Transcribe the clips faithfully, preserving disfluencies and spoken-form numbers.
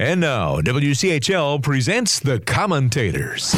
And now, W C H L presents The Commentators.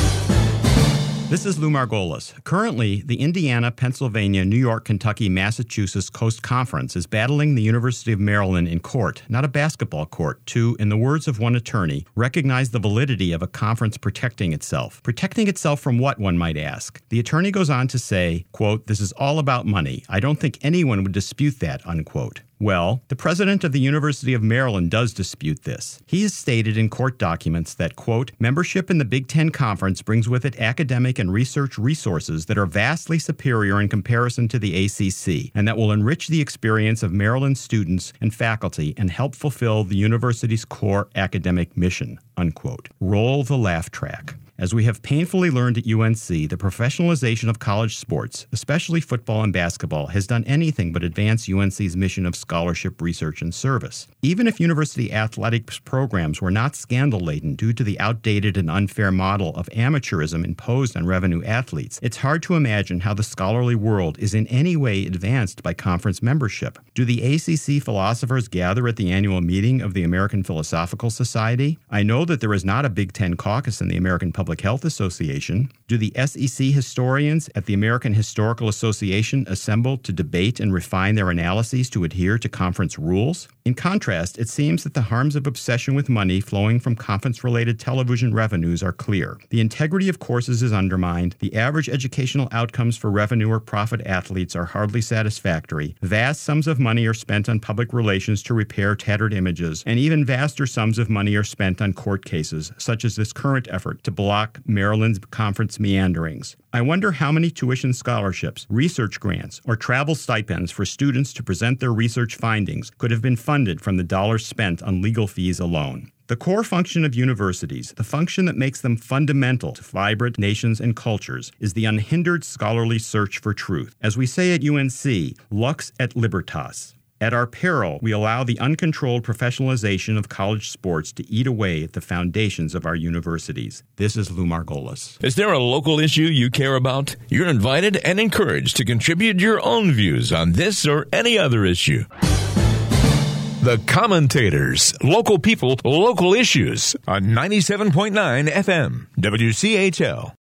This is Lou Margolis. Currently, the Indiana, Pennsylvania, New York, Kentucky, Massachusetts Coast Conference is battling the University of Maryland in court, not a basketball court, to, in the words of one attorney, recognize the validity of a conference protecting itself. Protecting itself from what, one might ask? The attorney goes on to say, quote, "This is all about money. I don't think anyone would dispute that," unquote. Well, the president of the University of Maryland does dispute this. He has stated in court documents that, quote, "Membership in the Big Ten Conference brings with it academic and research resources that are vastly superior in comparison to the A C C, and that will enrich the experience of Maryland students and faculty and help fulfill the university's core academic mission," unquote. Roll the laugh track. As we have painfully learned at U N C, the professionalization of college sports, especially football and basketball, has done anything but advance U N C's mission of scholarship, research, and service. Even if university athletics programs were not scandal-laden due to the outdated and unfair model of amateurism imposed on revenue athletes, it's hard to imagine how the scholarly world is in any way advanced by conference membership. Do the A C C philosophers gather at the annual meeting of the American Philosophical Society? I know that there is not a Big Ten caucus in the American Public Health Association. Do the S E C historians at the American Historical Association assemble to debate and refine their analyses to adhere to conference rules? In contrast, it seems that the harms of obsession with money flowing from conference-related television revenues are clear. The integrity of courses is undermined, the average educational outcomes for revenue or profit athletes are hardly satisfactory, vast sums of money are spent on public relations to repair tattered images, and even vaster sums of money are spent on court cases, such as this current effort to block Maryland's conference meanderings. I wonder how many tuition scholarships, research grants, or travel stipends for students to present their research findings could have been funded from the dollars spent on legal fees alone. The core function of universities, the function that makes them fundamental to vibrant nations and cultures, is the unhindered scholarly search for truth. As we say at U N C, lux et libertas. At our peril, we allow the uncontrolled professionalization of college sports to eat away at the foundations of our universities. This is Lou Margolis. Is there a local issue you care about? You're invited and encouraged to contribute your own views on this or any other issue. The Commentators. Local people, local issues on ninety-seven point nine F M. W C H L.